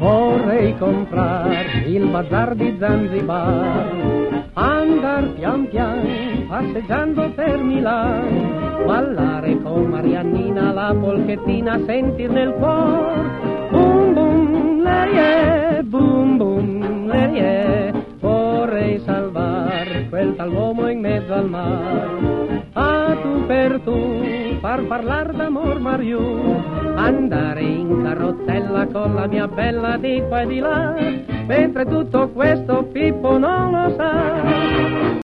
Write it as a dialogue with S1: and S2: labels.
S1: Vorrei comprar il bazar di Zanzibar, andar pian pian passeggiando per Milano, ballare con Mariannina la polchettina, sentir nel cuor bum bum lerie, bum bum lerie. Vorrei salvar quel tal uomo in mezzo al mar, a tu per tu far parlar d'amor Mariù, andare in carrozzella con la mia bella di qua e di là, mentre tutto questo Pippo non lo sa.